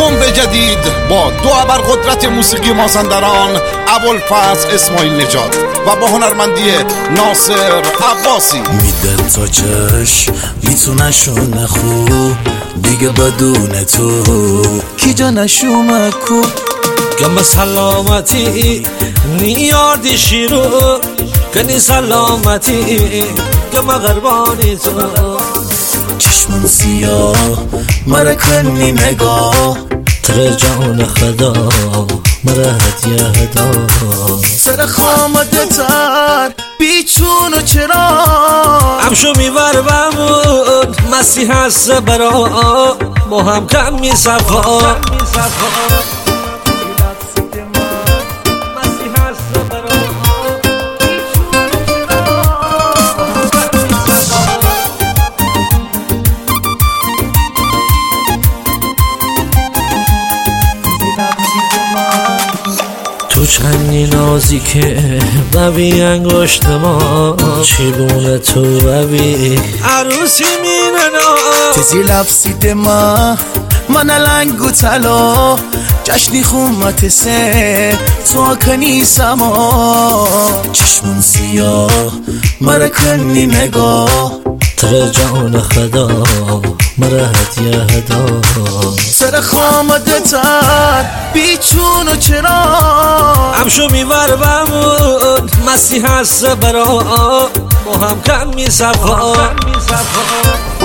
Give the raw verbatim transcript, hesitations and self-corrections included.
عمر جدید با دو ابرقدرت موسیقی مازندران، ابوالفضل اسماعیل نژاد و با هنرمندی ناصر عباسی. میدن تا چش میتونشو نخو دیگه بدون تو کی جا نشو مکو گم سلامتی نیادی شیرو کنی سلامتی گم قربانی تو چشمون سیاه مرا کنی نگاه تر جان خدا مرا هدیه دا سر خامده تر بیچون و چرا امشو میبر بمون مسیح هست برا ما هم کم میصفا تو چندی نازی که ببی انگشت ما چیبونه تو ببی عروسی میننا تزی لفظی ما من لنگو تلا جشنی خومت سه تو کنی سما چشمون سیاه مرا کنی نگاه تر جان خدا مرا هدیه دا سر خامده تر بیچون و چرا امشو میبر بمون مسیح هست برا ما هم کم میصفا